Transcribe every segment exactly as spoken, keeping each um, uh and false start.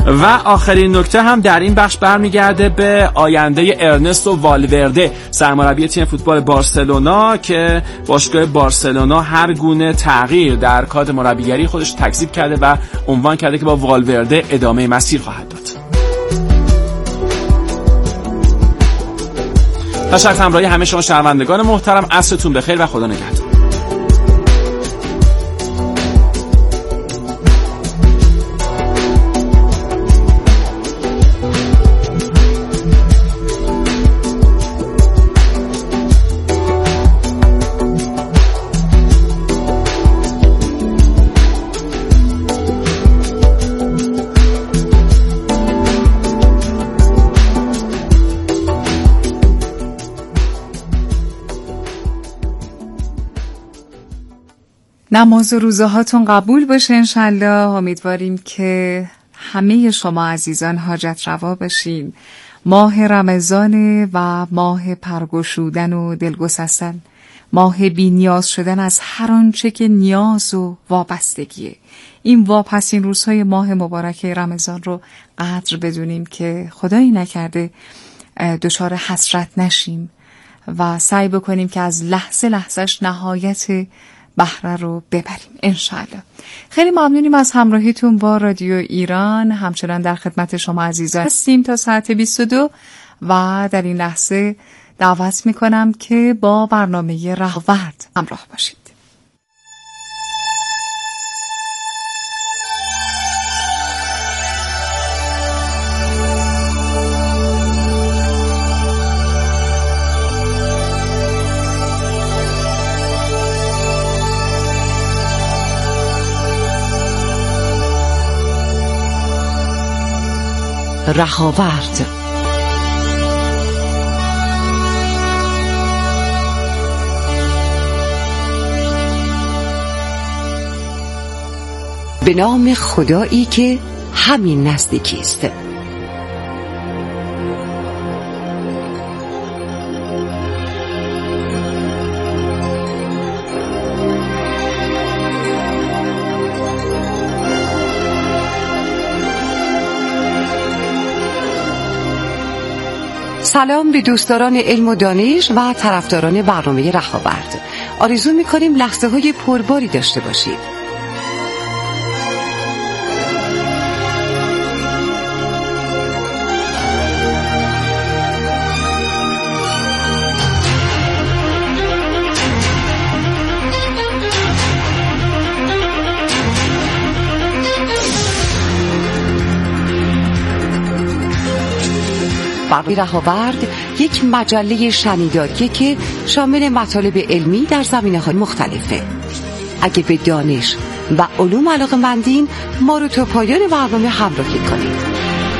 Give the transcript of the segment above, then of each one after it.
و آخرین نکته هم در این بخش برمیگرده به آینده ارنستو والورده، سرمربی تیم فوتبال بارسلونا که باشگاه بارسلونا هر گونه تغییر در کادر مربیگری خودش تکذیب کرده و عنوان کرده که با والورده ادامه مسیر خواهد داد. تشکر همراهی همه شما شنوندگان محترم، عصرتون بخیر و خدا نگهدار. نماز و روزه هاتون قبول باشه انشالله. امیدواریم که همه شما عزیزان حاجت روا بشین. ماه رمضان و ماه پرگشودن و دلگسستن، ماه بی نیاز شدن از هر آنچه که نیاز و وابستگیه. این واپسین روزهای ماه مبارک رمضان رو قدر بدونیم که خدایی نکرده دچار حسرت نشیم و سعی بکنیم که از لحظه لحظهش نهایت بهره رو ببریم انشالله. خیلی ممنونیم از همراهیتون با رادیو ایران. همچنان در خدمت شما عزیزان هستیم تا ساعت بیست و دو و در این لحظه دعوت میکنم که با برنامه رهاورد همراه باشید. رهاورد. به نام خدایی که همین نزدیکی است. سلام به دوستداران علم و دانش و طرفداران برنامه رهاورد. آرزو می‌کنیم لحظه‌های پرباری داشته باشید. برنامه رهاورد یک مجله شنیداریه که شامل مطالب علمی در زمینه‌های مختلفه. اگه به دانش و علوم علاقه‌مندین ما رو تا پایان برنامه همراهی کنید.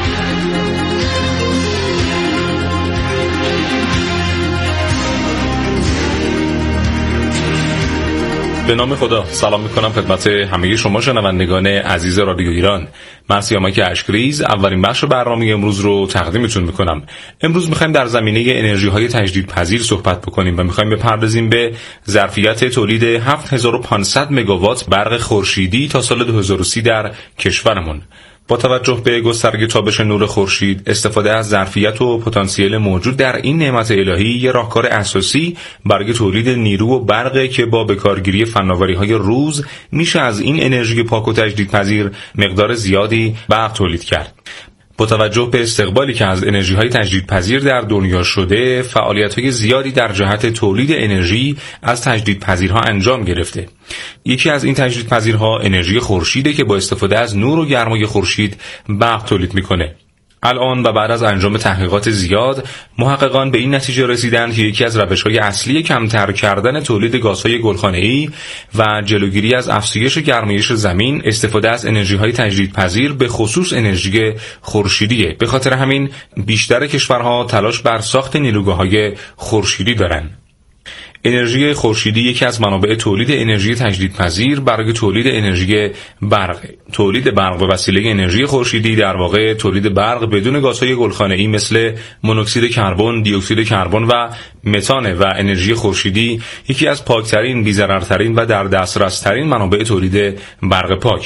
به نام خدا. سلام میکنم خدمت همه شما شنوندگان عزیز رادیو ایران. من سیامک اشکریز اولین بخش برنامه امروز رو تقدیمتون میکنم. امروز میخوایم در زمینه انرژی های تجدیدپذیر صحبت بکنیم و میخوایم بپردازیم به ظرفیت تولید هفت هزار و پانصد مگاوات برق خورشیدی تا سال دو هزار و سی در کشورمون. با توجه به گسترده تابش نور خورشید، استفاده از ظرفیت و پتانسیل موجود در این نعمت الهی یک راهکار اساسی برای تولید نیرو و برق که با بکارگیری فناوری‌های روز میشه از این انرژی پاک و تجدیدپذیر مقدار زیادی برق تولید کرد. با توجه به استقبالی که از انرژی‌های تجدیدپذیر در دنیا شده، فعالیت‌های زیادی در جهت تولید انرژی از تجدیدپذیرها انجام گرفته. یکی از این تجدیدپذیرها انرژی خورشیده که با استفاده از نور و گرمای خورشید برق تولید می‌کنه. الان و بعد از انجام تحقیقات زیاد، محققان به این نتیجه رسیدند که یکی از روش‌های اصلی کمتر کردن تولید گازهای گلخانه‌ای و جلوگیری از افزایش گرمایش زمین استفاده از انرژی‌های تجدیدپذیر به خصوص انرژی خورشیدیه. به خاطر همین بیشتر کشورها تلاش بر ساخت نیروگاه‌های خورشیدی دارند. انرژی خورشیدی یکی از منابع تولید انرژی تجدیدپذیر برای تولید انرژی برق. تولید برق به وسیله انرژی خورشیدی در واقع تولید برق بدون گازهای گلخانه‌ای مثل مونوکسید کربن، دی اکسید کربن و متان و انرژی خورشیدی یکی از پاکترین، بی‌ضررترین و در دسترس‌ترین منابع تولید برق پاکه.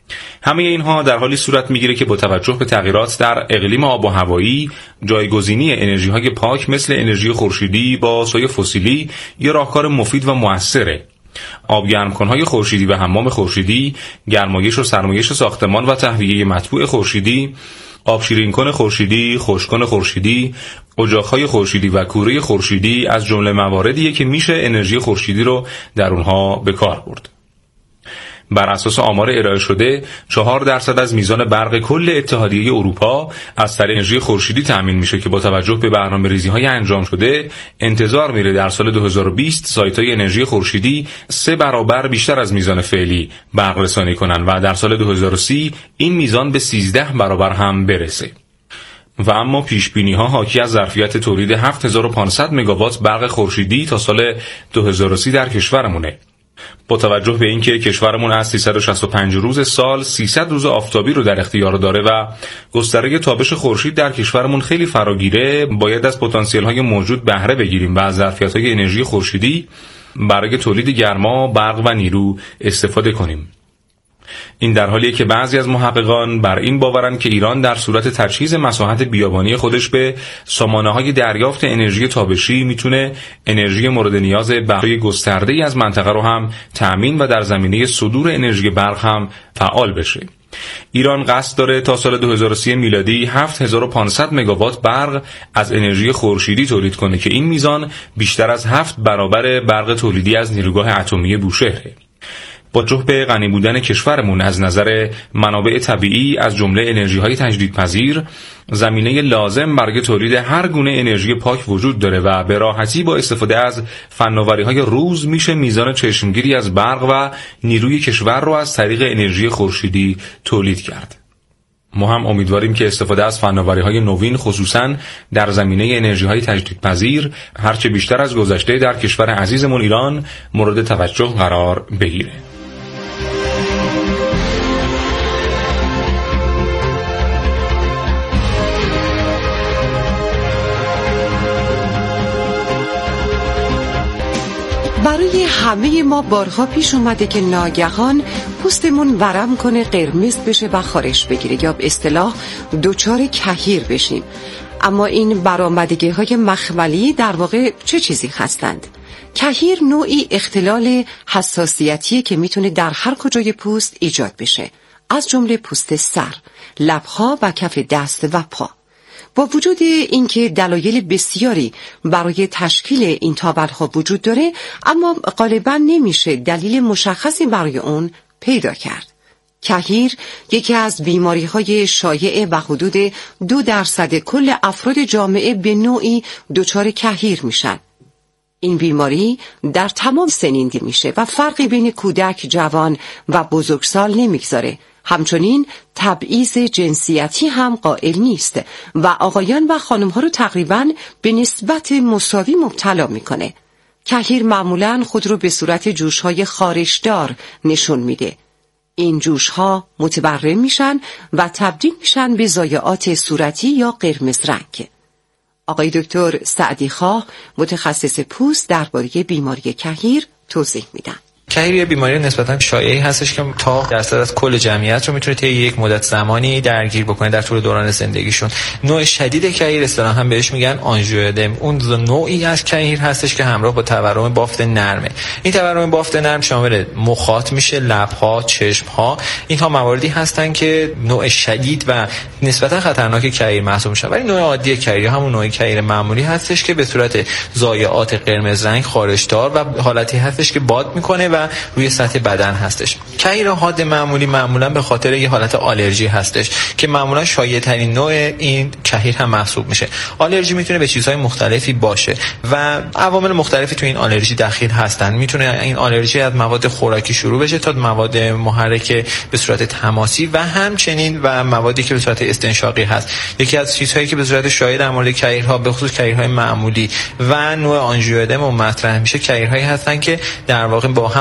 همه اینها در حالی صورت میگیره که با توجه به تغییرات در اقلیم آب و هوایی، جایگزینی انرژی‌های پاک مثل انرژی خورشیدی با سوی فسیلی یا راهکار مفید و مؤثره. آبگرمکن‌های خورشیدی و حمام خورشیدی، گرمایش و سرمایش ساختمان و تهویه مطبوع خورشیدی، آب شیرین‌کن خورشیدی، خشک‌کن خورشیدی، اجاق‌های خورشیدی و کوره خورشیدی از جمله مواردیه که میشه انرژی خورشیدی رو در اونها به کار برد. بر اساس آمار ارائه شده، چهار درصد از میزان برق کل اتحادیه اروپا از طریق انرژی خورشیدی تأمین میشه که با توجه به برنامه‌ریزی‌های انجام شده، انتظار میره در سال دو هزار و بیست سایت‌های انرژی خورشیدی سه برابر بیشتر از میزان فعلی برق رسانی کنن و در سال دو هزار و سی این میزان به سیزده برابر هم برسه. و اما پیشبینی‌ها حاکی از ظرفیت تولید هفت هزار و پانصد مگاوات برق خورشیدی تا سال دو هزار و سی در کشورمونه. با توجه به اینکه کشورمون از سیصد و شصت و پنج روز سال سیصد روز آفتابی رو در اختیار داره و گستره تابش خورشید در کشورمون خیلی فراگیره، باید از پتانسیل‌های موجود بهره بگیریم و از ظرفیت‌های انرژی خورشیدی برای تولید گرما، برق و نیرو استفاده کنیم. این در حالیه که بعضی از محققان بر این باورن که ایران در صورت تجهیز مساحت بیابانی خودش به سامانه‌های دریافت انرژی تابشی میتونه انرژی مورد نیاز برای گسترده‌ای از منطقه رو هم تأمین و در زمینه صدور انرژی برق هم فعال بشه. ایران قصد داره تا سال دو هزار و سی میلادی هفت هزار و پانصد مگاوات برق از انرژی خورشیدی تولید کنه که این میزان بیشتر از هفت برابر برق تولیدی از نیروگاه اتمی بوشهره. با توجه به غنی بودن کشورمون از نظر منابع طبیعی از جمله انرژی‌های تجدیدپذیر، زمینه لازم برای تولید هر گونه انرژی پاک وجود داره و به راحتی با استفاده از فناوری‌های روز میشه میزان چشمگیری از برق و نیروی کشور رو از طریق انرژی خورشیدی تولید کرد. ما هم امیدواریم که استفاده از فناوری‌های نوین خصوصاً در زمینه انرژی‌های تجدیدپذیر هرچه بیشتر از گذشته در کشور عزیزمون ایران مورد توجه قرار بگیره. برای همه ما بارها پیش اومده که ناگهان پوستمون ورم کنه، قرمز بشه و خارش بگیره یا به اصطلاح دچار کهیر بشیم. اما این برآمدگی های مخملی در واقع چه چیزی هستند؟ کهیر نوعی اختلال حساسیتیه که میتونه در هر کجای پوست ایجاد بشه، از جمله پوست سر، لبها و کف دست و پا. با وجود اینکه دلایل بسیاری برای تشکیل این تابل‌ها وجود داره، اما غالباً نمیشه دلیل مشخصی برای اون پیدا کرد. کهیر یکی از بیماری‌های شایع و حدود دو درصد کل افراد جامعه به نوعی دچار کهیر میشن. این بیماری در تمام سنین دیده میشه و فرقی بین کودک، جوان و بزرگسال نمیگذاره. همچنین تبعیض جنسیتی هم قائل نیست و آقایان و خانم‌ها رو تقریباً به نسبت مساوی مبتلا میکنه. کهیر معمولاً خود رو به صورت جوش‌های خارشدار نشون میده. این جوش‌ها متورم میشن و تبدیل میشن به ضایعات صورتی یا قرمز رنگ. آقای دکتر سعدی خواه، متخصص پوست، درباره بیماری کهیر توضیح میدن. کهیر یه بیماری نسبتاً شایعی هستش که تا درصد از کل جمعیت رو میتونه طی یک مدت زمانی درگیر بکنه در طول دوران زندگیشون. نوع شدید کهیر اصطلاحاً هم بهش میگن آنژیودم. اون نوعی از کهیر هستش که همراه با تورم بافت نرمه. این تورم بافت نرم شامل مخاط میشه، لب‌ها، چشم‌ها. اینها مواردی هستن که نوع شدید و نسبتاً خطرناک کهیر محسوب میشن. ولی نوع عادی کهیر همون نوع کهیر معمولی هستش که به صورت ضایعات قرمز رنگ خارشدار و حالتی هستش که باد میکنه و روی سطح بدن هستش. کهیر حاد معمولی معمولا به خاطر یه حالت آلرژی هستش که معمولا شایع ترین نوع این کهیر هم محسوب میشه. آلرژی میتونه به چیزهای مختلفی باشه و عوامل مختلفی تو این آلرژی دخیل هستن. میتونه این آلرژی از مواد خوراکی شروع بشه تا مواد محرک به صورت تماسی و همچنین و موادی که به صورت استنشاقی هست. یکی از چیزهایی که به صورت شایع در مورد کهیرها به خصوص کهیرهای معمولی و نوع آنژیودم مطرح میشه، کهیرهایی هستن که در واقع با هم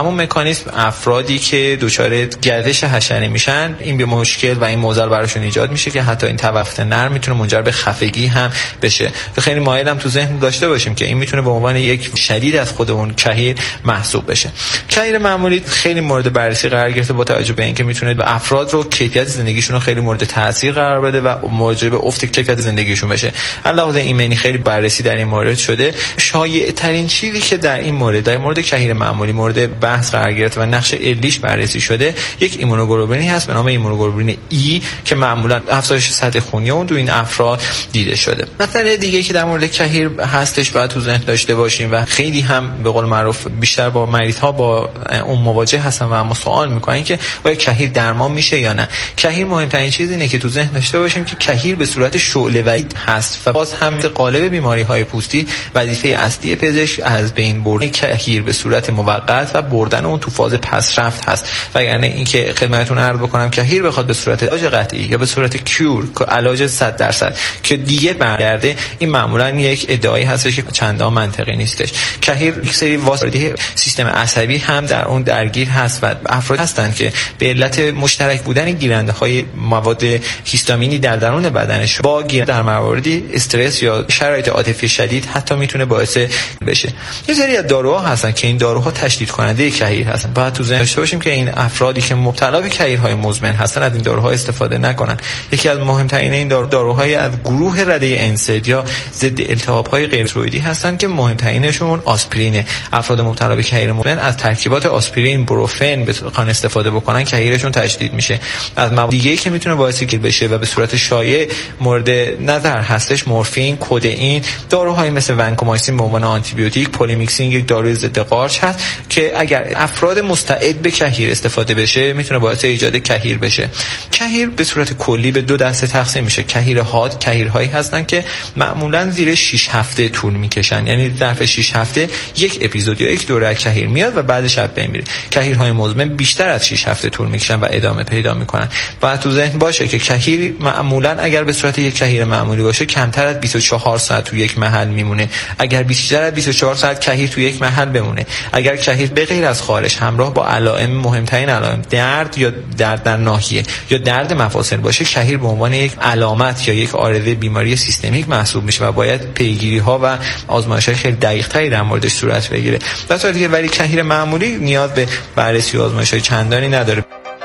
همون مکانیزم افرادی که دچار گردش حشره میشن این به مشکل و این معضل براشون ایجاد میشه که حتی این توقف نرم میتونه منجر به خفگی هم بشه. خیلی مایلم تو ذهن داشته باشیم که این میتونه به عنوان یک شدید از خود اون کهیر محسوب بشه. کهیر معمولی خیلی مورد بررسی قرار گرفته با توجه به اینکه میتونه به افراد رو کیفیت زندگیشون رو خیلی مورد تاثیر قرار بده و موجب افت کیفیت زندگیشون بشه. علاوه ایمنی خیلی بررسی در این مورد شده. شایع ترین چیزی که در این مورد در مورد کهیر معمولی مورد بحث قرار گرفته و نقش علیش بررسی شده یک ایمونوگلوبولینی هست به نام ایمونوگلوبولین ای که معمولا افزایش سطح خونی اون تو این افراد دیده شده. مسئله دیگه که در مورد کهیر هستش باید تو ذهن داشته باشیم و خیلی هم به قول معروف بیشتر با مریض ها با اون مواجه هستن و اما سوال میکنن که آیا کهیر درمان میشه یا نه. کهیر مهمترین چیز اینه که تو ذهن داشته باشیم که کهیر به صورت شعله‌وری هست و باز هم قالب بیماری های پوستی وظیفه اصلی پزشک از بین بردن کهیر به صورت موقت و بردن اون تو فاز پسرفت هست. و یعنی اینکه خدمتتون عرض بکنم کهیر بخواد به صورت علاج قطعی یا به صورت کیور که علاج صد درصد که دیگه برگرده این معمولا یک ادعایی هستش که چندان منطقی نیستش. کهیر یک سری واسطه سیستم عصبی هم در اون درگیر هست و افراد هستند که به علت مشترک بودن گیرنده های مواد هیستامینی در درون بدنش با گیرنده در مواردی استرس یا شرایط عاطفی شدید حتی میتونه باعث بشه. یه سری از داروها هستن که این داروها تشدید کننده کهیر هستن. باید تو ذهن داشته باشیم که این افرادی که مبتلا به کهیرهای مزمن هستن از این داروها استفاده نکنن. یکی از مهمترین این دارو داروهای از گروه رده انسید یا ضد التهاب‌های غیر استروئیدی هستن که مهمترینشون آسپرینه. افراد مبتلا به کهیر مزمن از ترکیبات آسپرین، بروفن بخوان استفاده بکنن کهیرشون تشدید میشه. از مواد دیگه‌ای که میتونه باعث گیر بشه و به صورت شایع مورد نظر هستش مورفین، کدئین، داروهای مثل ونکومایسین به عنوان آنتی بیوتیک، پلیمیکسین یک داروی ضد قارچ هست که اگر افراد مستعد به کهیر استفاده بشه میتونه باعث ایجاد کهیر بشه. کهیر به صورت کلی به دو دسته تقسیم میشه. کهیر حاد کهیرهایی هستن که معمولا زیر شش هفته طول میکشن، یعنی ظرف شش هفته یک اپیزود یا یک دوره کهیر میاد و بعدش از بین میره. کهیرهای مزمن بیشتر از شش هفته طول میکشن و ادامه پیدا میکنن. و تو ذهن باشه که کهیر معمولا اگر به صورت یک کهیر معمولی باشه کمتر از بیست و چهار ساعت تو یک محل میمونه. اگر بیشتر از بیست و چهار ساعت کهیر تو یک محل بمونه، اگر کهیر به غیر از خارش همراه با علائم مهمترین علائم درد یا درد در ناحیه یا درد مفاصل باشه، کهیر به عنوان یک علامت یا یک عارضه بیماری سیستمیک محسوب میشه و باید پیگیری ها و آزمایش‌های خیلی دقیق تری در موردش صورت بگیره. در صورتی که ولی کهیر معمولی نیاز به بررسی و آزمایش‌های چندانی نداره.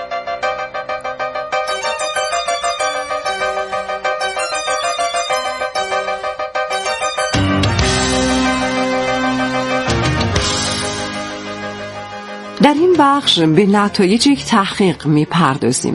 در این بخش به نتایج یک تحقیق می‌پردازیم.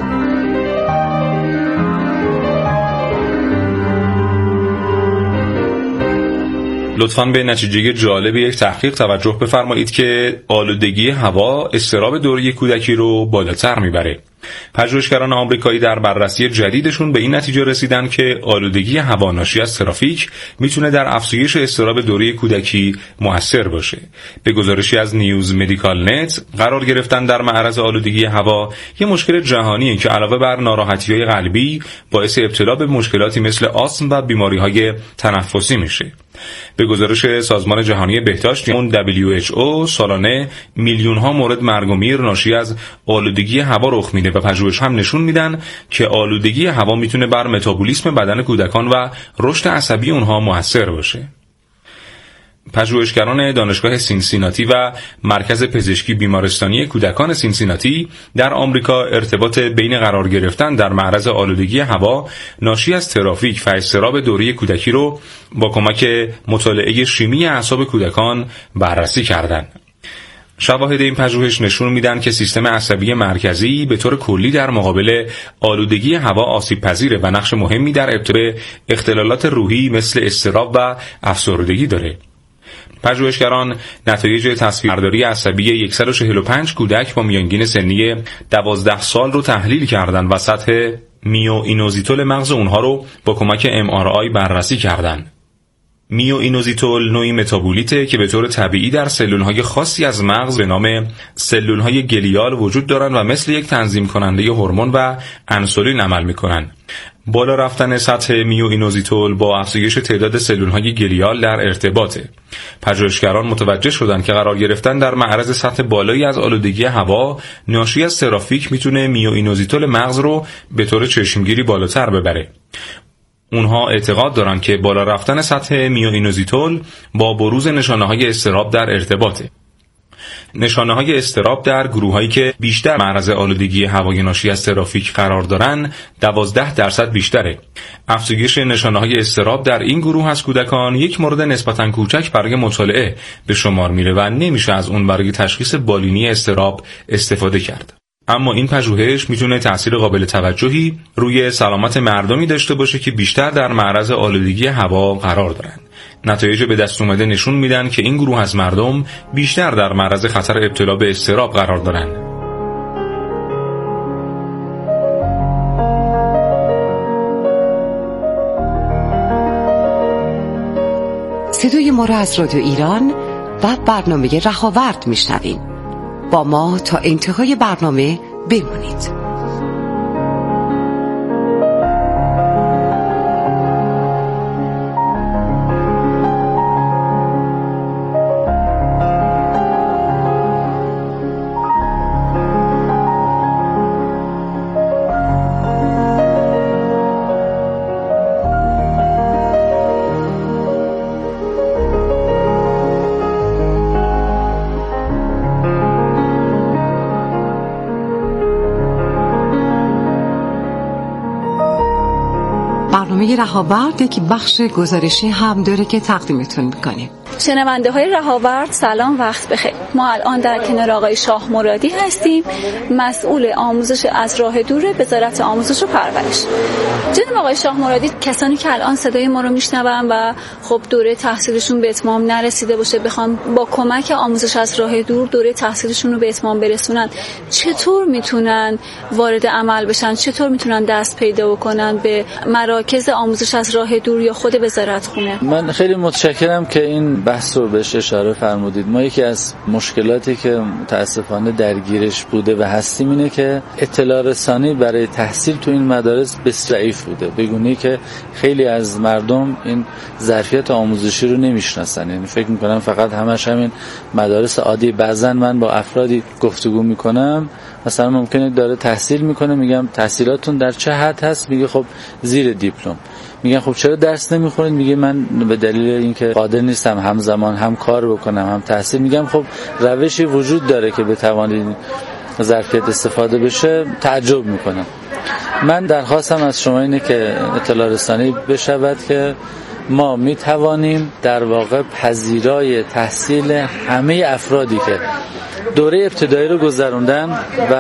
لطفاً به نتیجه جالب یک تحقیق توجه بفرمایید که آلودگی هوا اضطراب دوره کودکی رو بالاتر میبره. پژوهشگران آمریکایی در بررسی جدیدشون به این نتیجه رسیدن که آلودگی هوا ناشی از ترافیک میتونه در افزایش اضطراب دوره کودکی مؤثر باشه. به گزارشی از نیوز مدیکال نت قرار گرفتن در معرض آلودگی هوا یه مشکل جهانیه که علاوه بر ناراحتی‌های قلبی باعث ابتلا به مشکلاتی مثل آسم و بیماری‌های تنفسی میشه. به گزارش سازمان جهانی بهداشت اون دبلیو اچ او سالانه میلیون ها مورد مرگ و میر ناشی از آلودگی هوا رخ میده و پژوهش هم نشون میدن که آلودگی هوا میتونه بر متابولیسم بدن کودکان و رشد عصبی اونها مؤثر باشه. پژوهشگران دانشگاه سینسیناتی و مرکز پزشکی بیمارستانی کودکان سینسیناتی در آمریکا ارتباط بین قرار گرفتن در معرض آلودگی هوا ناشی از ترافیک و اضطراب دوره کودکی رو با کمک مطالعه شیمی اعصاب کودکان بررسی کردند. شواهد این پژوهش نشون میدن که سیستم عصبی مرکزی به طور کلی در مقابل آلودگی هوا آسیب پذیره و نقش مهمی در ابطال اختلالات روحی مثل اضطراب و افسردگی داره. پژوهشگران نتایج تصویربرداری عصبی صد و چهل و پنج کودک با میانگین سنی دوازده سال رو تحلیل کردند و سطح میوئینوزیتول مغز اونها رو با کمک ام آر آی بررسی کردند. میوئینوزیتول نوعی متابولیته که به طور طبیعی در سلول‌های خاصی از مغز به نام سلول‌های گلیال وجود دارن و مثل یک تنظیم کننده هورمون و انسولین عمل می‌کنن. بالا رفتن سطح میوئینوزیتول با افزایش تعداد سلول‌های گلیال در ارتباطه. پژوهشگران متوجه شدند که قرار گرفتن در معرض سطح بالایی از آلودگی هوا ناشی از ترافیک میتونه میوئینوزیتول مغز رو به طور چشمگیری بالاتر ببره. اونها اعتقاد دارن که بالا رفتن سطح میوئینوزیتول با بروز نشانه‌های اضطراب در ارتباطه. نشانه‌های اضطراب در گروه‌هایی که بیشتر معرض آلودگی هوای ناشی از ترافیک قرار دارن دوازده درصد بیشتره. افزایش نشانه‌های اضطراب در این گروه از کودکان یک مورد نسبتاً کوچک برای مطالعه به شمار میره و نمیشه از اون برای تشخیص بالینی اضطراب استفاده کرد. اما این پژوهش میتونه تأثیر قابل توجهی روی سلامت مردمی داشته باشه که بیشتر در معرض آلودگی هوا قرار دارن. نتایج به دست اومده نشون میدن که این گروه از مردم بیشتر در معرض خطر ابتلا به اضطراب قرار دارن. صدای ما را از رادیو ایران و برنامه رهاورد میشنوین. با ما تا انتهای برنامه بمانید. برنامه رهاورد یک بخش گزارشی هم داره که تقدیمتون میکنیم. شنونده های رهاورد سلام، وقت بخیر. ما الان در کنار آقای شاه مرادی هستیم، مسئول آموزش از راه دور وزارت آموزش و پرورش. جناب آقای شاه مرادی، کسانی که الان صدای ما رو میشنون و خب دوره تحصیلشون به اتمام نرسیده باشه، بخوام با کمک آموزش از راه دور دوره تحصیلشون رو به اتمام برسونن، چطور میتونن وارد عمل بشن؟ چطور میتونن دست پیدا بکنن به مراکز آموزش از راه دور یا خود وزارت خونه؟ من خیلی متشکرم که این بحث رو بهش اشاره فرمودید. ما یکی از مشکلاتی که متاسفانه درگیرش بوده و هستیم اینه که اطلاع رسانی برای تحصیل تو این مدارس ضعیف بوده، به گونه‌ای که خیلی از مردم این ظرفیت آموزشی رو نمیشناسن. یعنی فکر میکنم فقط همش همین مدارس عادی. بعضا من با افرادی گفتگو میکنم، مثلا ممکنه داره تحصیل میکنه، میگم تحصیلاتون در چه حد هست؟ میگه خب زیر دیپلم. میگن خب چرا درس نمیخونید؟ میگه من به دلیل اینکه قادر نیستم همزمان هم کار بکنم هم تحصیل. میگم خب روشی وجود داره که بتوانید ظرفیت استفاده بشه. تعجب میکنم. من درخواستم از شما اینه که اطلاع رسانی بشود که ما میتوانیم در واقع پذیرای تحصیل همه افرادی که دوره ابتدایی رو گذروندن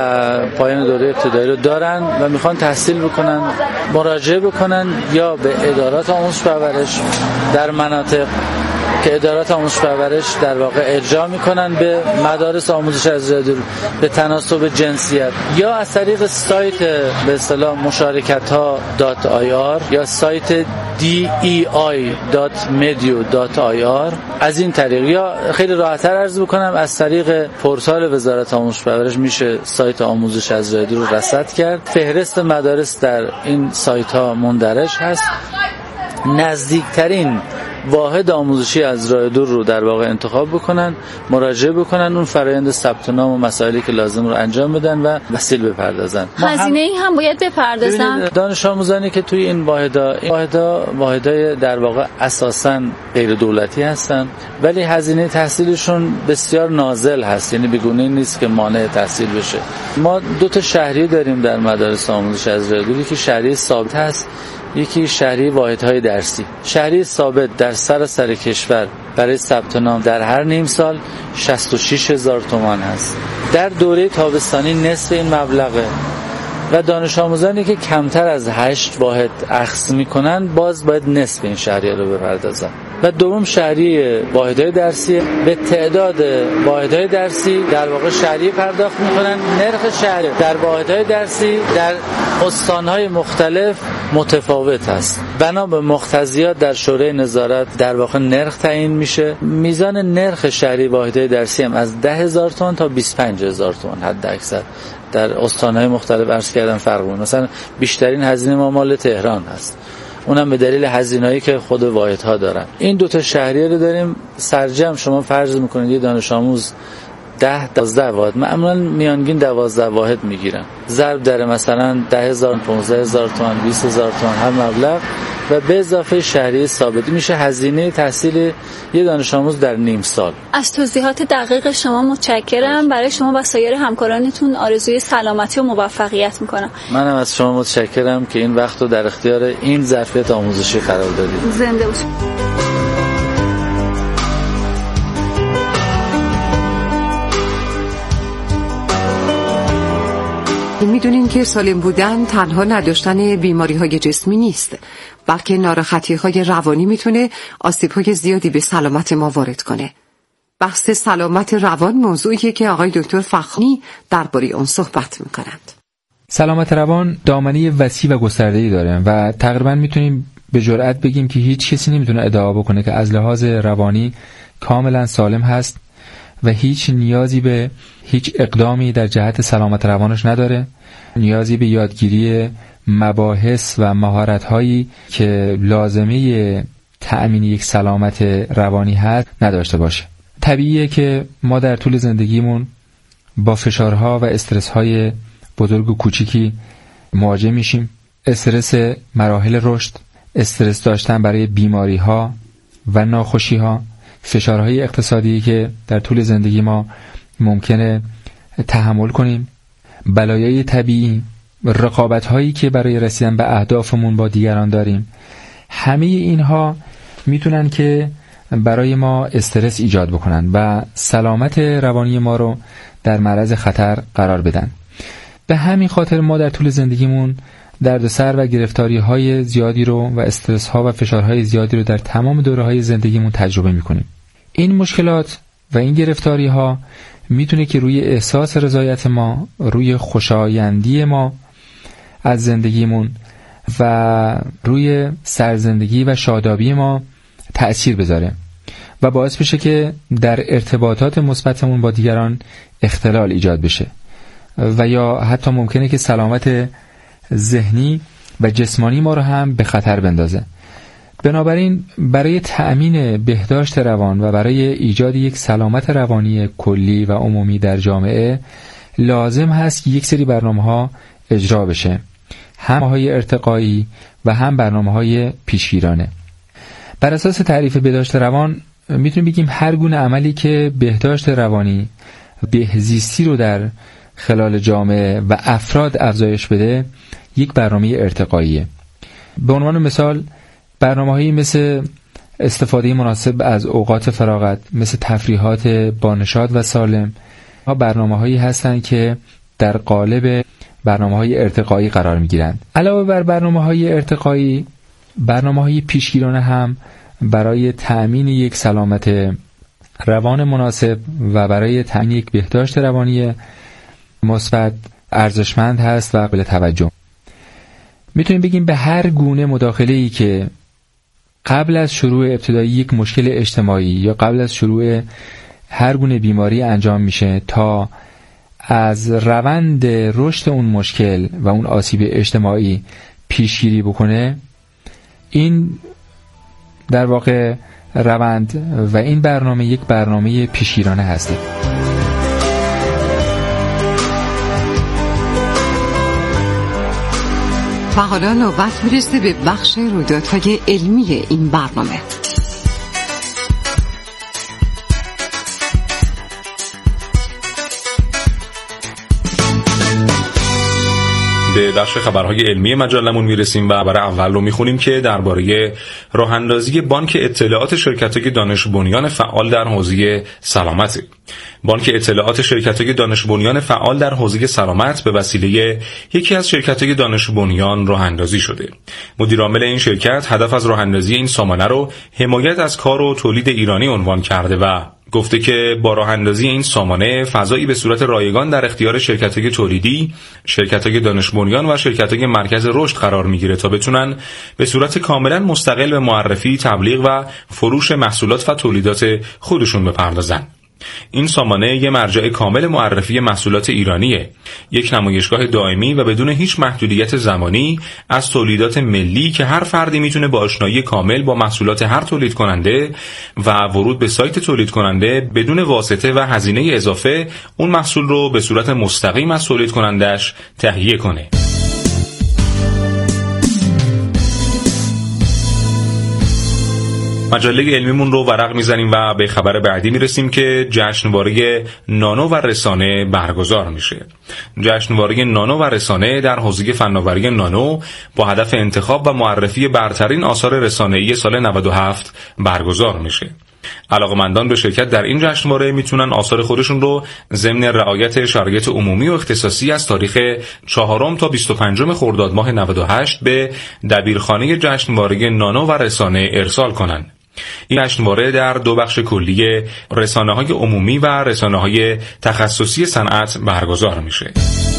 و پایان دوره ابتدایی رو دارن و میخوان تحصیل بکنن مراجعه بکنن یا به ادارات آموزش پرورش در مناطق که ادارات آموزش پرورش در واقع ارجاع میکنن به مدارس آموزش از راه دور به تناسب جنسیت، یا از طریق سایت به اصطلاح مشارکت ها دات آی آر یا سایت دی ای آی دات مدیو دات آی آر. از این طریق، یا خیلی راحت‌تر عرض بکنم از طریق پورتال وزارت آموزش پرورش میشه سایت آموزش از راه دور رو رصد کرد. فهرست مدارس در این سایت ها مندرج هست. نزدیکترین واحد آموزشی از راه دور رو در واقع انتخاب بکنن، مراجعه بکنن، اون فرآیند ثبت نام و مسائلی که لازم رو انجام بدن و وسیل بپردازن. هزینه ای هم باید بپردازن. دانش آموزانی که توی این واحدها این واحدها واحدهای در واقع اساساً غیر دولتی هستن، ولی هزینه تحصیلشون بسیار نازل هست، یعنی بیگونه نیست که مانع تحصیل بشه. ما دو تا شهریه داریم در مدارس آموزش از راه دور، یکی شهریه ثابت هست، یکی شهری واحدهای درسی. شهری ثابت در سراسر کشور برای ثبت نام در هر نیم سال شصت و شش هزار تومان هست. در دوره تابستانی نصف این مبلغه. و دانش آموزانی که کمتر از هشت واحد اخذ میکنن باز باید نصف این شهریه رو بپردازن. و دوم شهریه واحدهای درسی، به تعداد واحدهای درسی در واقع شهریه پرداخت میکنن. نرخ شهریه در واحدهای درسی در استانهای مختلف متفاوت است. بنا به مقتضیات در شورای نظارت در واقع نرخ تعیین میشه. میزان نرخ شهریه واحدهای درسی هم از ده هزار تومان تا بیست و پنج هزار تومان حد اکثر در استانهای مختلف عرض کردن فرق میکنه. مثلا بیشترین هزینه ما مال تهران هست، اونم به دلیل هزینه‌ای که خود واحدها دارن. این دو تا شهریه رو داریم. سرجم شما فرض میکنید یه دانش آموز ده دوازده واحد، معمولا میانگین دوازده واحد میگیرن، ضرب در مثلا ده هزار پانزده هزار تومان بیست هزار تومان هر مبلغ و به اضافه شهریه ثابتی میشه هزینه تحصیل یه دانش آموز در نیم سال. از توضیحات دقیق شما متشکرم. برای شما و سایر همکارانتون آرزوی سلامتی و موفقیت میکنم. منم از شما متشکرم که این وقت رو در اختیار این ظرفیت آموزشی قرار دادید. زنده باشید. میدونین که سالم بودن تنها نداشتن بیماری‌های جسمی نیست، بلکه ناراحتی‌های روانی میتونه آسیب‌های زیادی به سلامت ما وارد کنه. بحث سلامت روان موضوعیه که آقای دکتر فخری درباره اون صحبت میکنند. سلامت روان دامنه وسیع و گسترده‌ای داره و تقریبا میتونیم به جرئت بگیم که هیچ کسی نمیتونه ادعا بکنه که از لحاظ روانی کاملا سالم هست و هیچ نیازی به هیچ اقدامی در جهت سلامت روانش نداره، نیازی به یادگیری مباحث و مهارت‌هایی که لازمه تأمین یک سلامت روانی هست نداشته باشه. طبیعیه که ما در طول زندگیمون با فشارها و استرس‌های بزرگ و کوچیکی مواجه میشیم. استرس مراحل رشد، استرس داشتن برای بیماری‌ها و ناخوشی‌ها، فشارهای اقتصادی که در طول زندگی ما ممکنه تحمل کنیم، بلایای طبیعی، رقابت‌هایی که برای رسیدن به اهدافمون با دیگران داریم، همه اینها میتونن که برای ما استرس ایجاد بکنن و سلامت روانی ما رو در معرض خطر قرار بدن. به همین خاطر ما در طول زندگیمون دردسر و گرفتاری‌های زیادی رو و استرس‌ها و فشارهای زیادی رو در تمام دوره‌های زندگیمون تجربه می‌کنیم. این مشکلات و این گرفتاری‌ها میتونه که روی احساس رضایت ما، روی خوشایندی ما از زندگیمون و روی سرزندگی و شادابی ما تأثیر بذاره و باعث بشه که در ارتباطات مثبتمون با دیگران اختلال ایجاد بشه و یا حتی ممکنه که سلامت ذهنی و جسمانی ما رو هم به خطر بندازه. بنابراین برای تأمین بهداشت روان و برای ایجاد یک سلامت روانی کلی و عمومی در جامعه لازم هست که یک سری برنامه‌ها اجرا بشه، هم برنامه‌های ارتقایی و هم برنامه‌های پیشگیرانه. بر اساس تعریف بهداشت روان میتونیم بگیم هر گونه عملی که بهداشت روانی، بهزیستی رو در خلال جامعه و افراد افزایش بده یک برنامه ارتقاییه. به عنوان مثال برنامه‌هایی مثل استفاده مناسب از اوقات فراغت، مثل تفریحات با نشاط و سالم، ها برنامه‌هایی هستند که در قالب برنامه‌های ارتقایی قرار می‌گیرند. علاوه بر برنامه‌های ارتقایی، برنامه‌های پیشگیرانه هم برای تأمین یک سلامت روان مناسب و برای تأمین یک بهداشت روانی مثبت ارزشمند هست و قابل توجه. میتونیم بگیم به هر گونه مداخله‌ای که قبل از شروع ابتدایی یک مشکل اجتماعی یا قبل از شروع هر گونه بیماری انجام میشه تا از روند رشد اون مشکل و اون آسیب اجتماعی پیشگیری بکنه، این در واقع روند و این برنامه یک برنامه پیشگیرانه هست. و حالا نوبت میرسه به بخش رویدادهای علمی این برنامه. به بخش خبرهای علمی مجلمون میرسیم و برای اول رو میخونیم که درباره راه اندازی بانک اطلاعات شرکت‌های دانش بنیان فعال در حوزه سلامت. بانک اطلاعات شرکت‌های دانش بنیان فعال در حوزه سلامت به وسیله یکی از شرکت‌های دانش بنیان راه اندازی شده. مدیر عامل این شرکت هدف از راه اندازی این سامانه رو حمایت از کار و تولید ایرانی عنوان کرده و گفته که با راه اندازی این سامانه فضایی به صورت رایگان در اختیار شرکت‌های تولیدی، شرکت‌های دانش بنیان و شرکت‌های مرکز رشد قرار می‌گیره تا بتونن به صورت کاملا مستقل به معرفی، تبلیغ و فروش محصولات و تولیدات خودشون بپردازن. این سامانه یک مرجع کامل معرفی محصولات ایرانیه، یک نمایشگاه دائمی و بدون هیچ محدودیت زمانی از تولیدات ملی که هر فردی میتونه با آشنایی کامل با محصولات هر تولید کننده و ورود به سایت تولید کننده بدون واسطه و هزینه اضافه اون محصول رو به صورت مستقیم از تولید کنندش تهیه کنه. مجله علمیمون رو ورق میزنیم و به خبر بعدی میرسیم که جشنواره نانو و رسانه برگزار میشه. جشنواره نانو و رسانه در حوزه فناوری نانو با هدف انتخاب و معرفی برترین آثار رسانه‌ای سال نود و هفت برگزار میشه. علاقه‌مندان به شرکت در این جشنواره میتونن آثار خودشون رو ضمن رعایت شرایط عمومی و اختصاصی از تاریخ چهارم تا بیست و پنجم خرداد ماه نود و هشت به دبیرخانه جشنواره نانو و رسانه ارسال کنن. این جشنواره در دو بخش کلی رسانه‌های عمومی و رسانه‌های تخصصی صنعت برگزار میشه.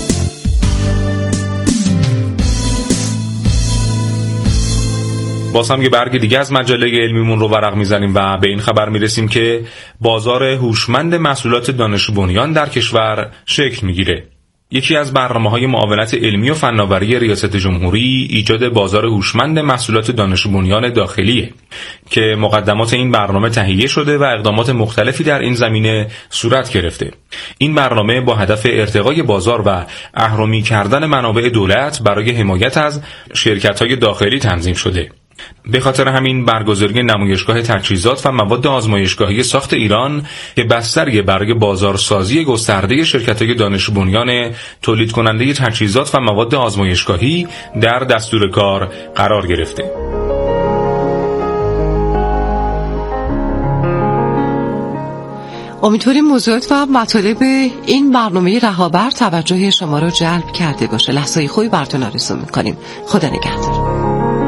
باز هم یه برگ دیگه از مجله علمیمون رو ورق میزنیم و به این خبر میرسیم که بازار هوشمند محصولات دانش بنیان در کشور شکل میگیره. یکی از برنامه‌های معاونت علمی و فناوری ریاست جمهوری ایجاد بازار هوشمند محصولات دانش بنیان داخلیه که مقدمات این برنامه تهیه شده و اقدامات مختلفی در این زمینه صورت گرفته. این برنامه با هدف ارتقای بازار و اهرمی کردن منابع دولت برای حمایت از شرکت‌های داخلی تنظیم شده. به خاطر همین برگزاری نمایشگاه تجهیزات و مواد آزمایشگاهی ساخت ایران که بستری برای بازارسازی گسترده شرکت‌های دانش بنیان تولید کننده تجهیزات و مواد آزمایشگاهی در دستور کار قرار گرفته. امیدواریم موضوعات و مطالب این برنامه رهابر توجه شما را جلب کرده باشه. لحظه‌ی خوبی براتون آرزو می‌کنیم. خدا نگهدار.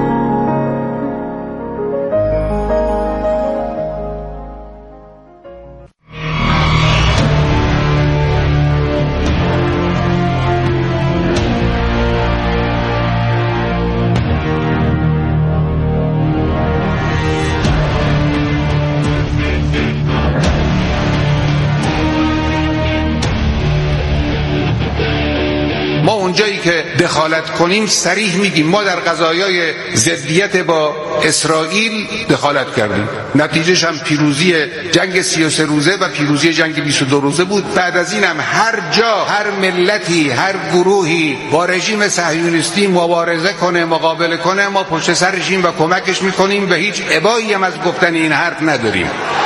ما اونجایی که دخالت کنیم صریح میگیم ما در قضایای ضدیت با اسرائیل دخالت کردیم. نتیجهش هم پیروزی جنگ سی و سه روزه و پیروزی جنگ بیست و دو روزه بود. بعد از این هم هر جا هر ملتی هر گروهی با رژیم صهیونیستی مبارزه کنه مقابله کنه ما پشت سر رژیم و کمکش میکنیم و هیچ ابایی هم از گفتن این حرف نداریم.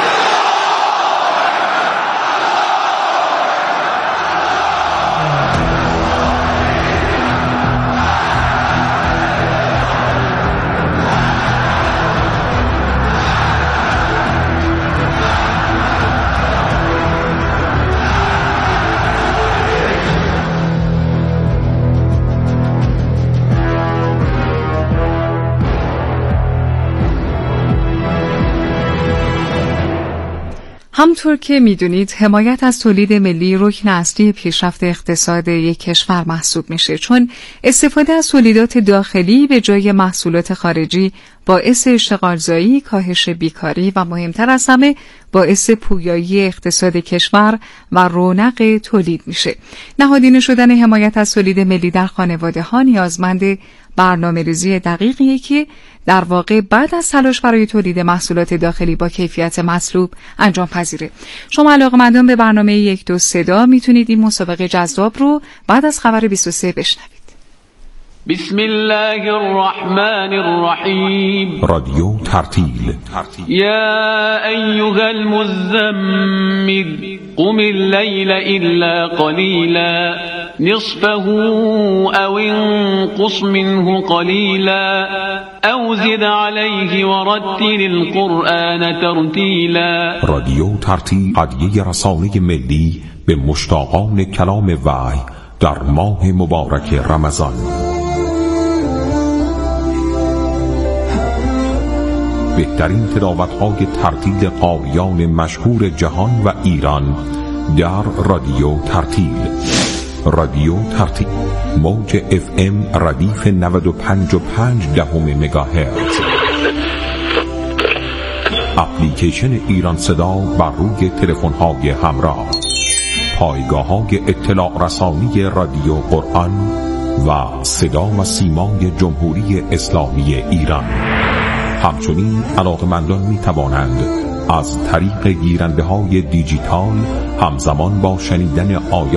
همطور که میدونید حمایت از تولید ملی رکن اصلی پیشرفت اقتصاد یک کشور محسوب میشه، چون استفاده از تولیدات داخلی به جای محصولات خارجی باعث اشتغالزایی، کاهش بیکاری و مهمتر از همه باعث پویایی اقتصاد کشور و رونق تولید میشه. نهادینه شدن حمایت از تولید ملی در خانواده ها نیازمند برنامه‌ریزی دقیقیه که در واقع بعد از تلاش برای تولید محصولات داخلی با کیفیت مطلوب انجام پذیره. شما علاقه‌مندان به برنامه یک دو صدا میتونید این مسابقه جذاب رو بعد از خبر بیست و سه بشنوید. بسم الله الرحمن الرحیم. رادیو ترتیل. یا ایها المزمل قم اللیل الا قلیلا نصفه او انقص منه قلیلا او زد علیه ورتل القرآن ترتیلا. رادیو ترتیل، هدیه رسانه ملی به مشتاقان کلام وحی در ماه مبارک رمضان. بهترین تلاوت‌های ترتیل قاریان مشهور جهان و ایران در رادیو ترتیل. رادیو ترتیل، موج اف ام ردیف نود و پنج و پنج دهم مگاهرتز. اپلیکیشن ایران صدا بر روی تلفن‌های همراه. پایگاه‌های اطلاع رسانی رادیو قرآن و صدا و سیمای جمهوری اسلامی ایران. همچنین علاقه‌مندان می توانند از طریق گیرنده های دیجیتال همزمان با شنیدن آیات